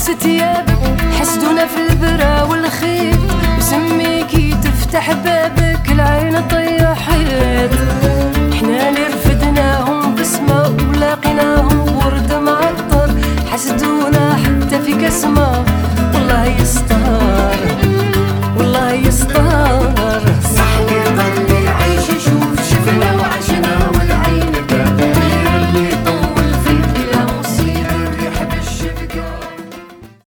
ثيابك، حسدونا في البرا والخيط، وسميكي تفتح بابك العين طيحت. احنا اللي رفدناهم بسمة ولاقيناهم ورد معطر، حسدونا حتى في كسمة والله يستر.